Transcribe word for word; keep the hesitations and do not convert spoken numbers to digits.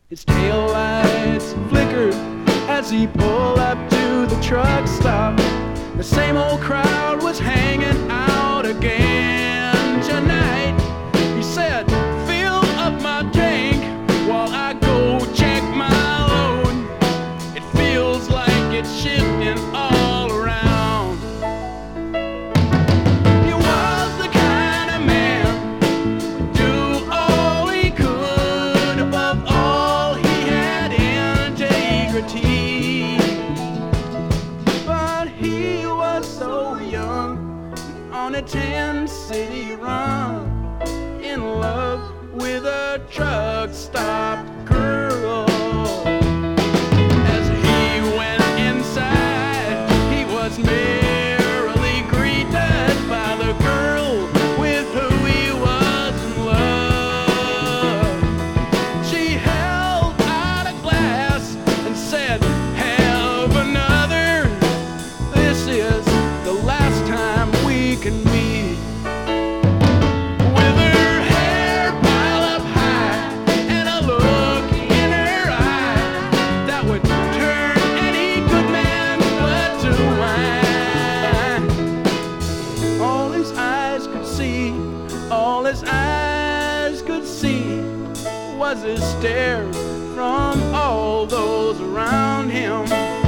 His taillights flickered as he pulled up to the truck stop. The same old crowd was hanging out again tonight. He said, "Fill up my tank while I go check my load. It feels like it's shifting all around." He was the kind of man who'd do all he could. Above all, he had integrity. But he was so young on a ten-city run, in love with a truck stop girl. As he went inside, he was merrily greeted by the girl with who he was in love. She held out a glass and said, "Have another. This is the last time we can meet." With her hair piled up high and a look in her eye that would turn any good man blood to wine. All his eyes could see, all his eyes could see was his stare from all those around him.